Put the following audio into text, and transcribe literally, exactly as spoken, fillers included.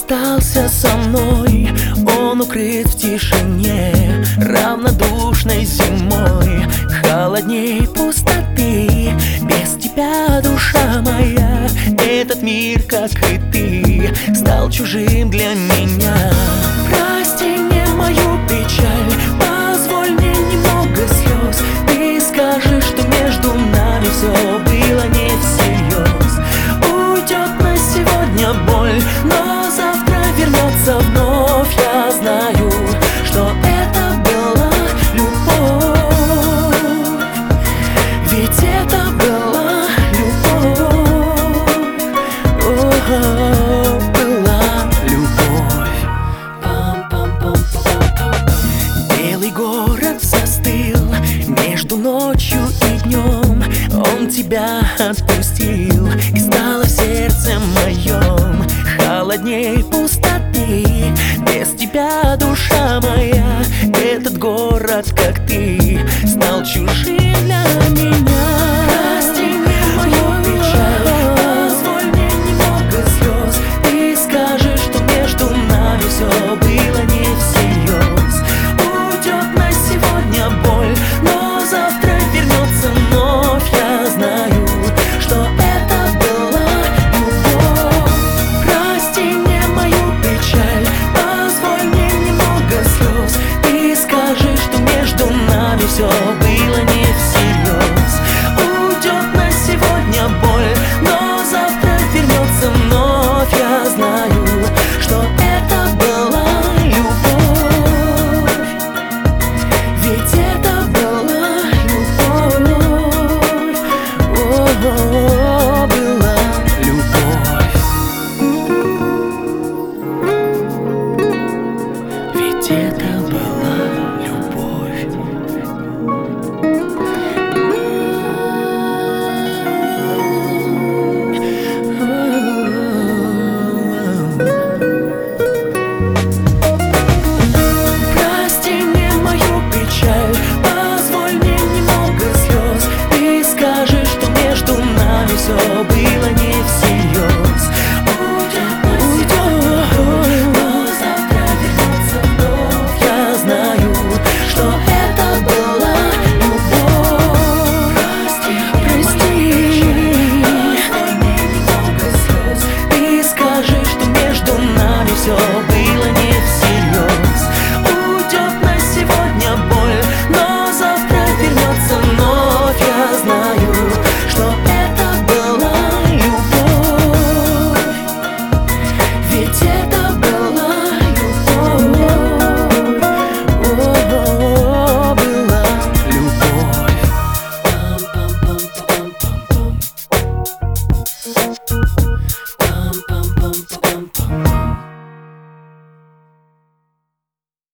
остался со мной, он укрыт в тишине равнодушной зимой, холодней пустоты. Без тебя, душа моя, этот мир, как и ты, стал чужим для меня. Прости мне мою печаль, позволь мне немного слез. Ты скажешь, что между нами все было не всерьез. Уйдет на сегодня боль, но завтра вернется вновь. Я знаю, что это была любовь, ведь это была любовь. О-о-о, была любовь. Белый город застыл между ночью и днем. Он тебя отпустил, и стало в сердце моем холодней пустоты. Без тебя, душа моя, этот город, как ты, стал чужим для меня. Прости мне мою печаль, позволь мне немного слез. Ты скажешь, что между нами все было не всерьез. Уйдет на сегодня боль, но завтра вернется вновь. Я знаю, что это была любовь. Прости мне мою печаль, позволь мне немного слез. Ты скажешь, что между нами все было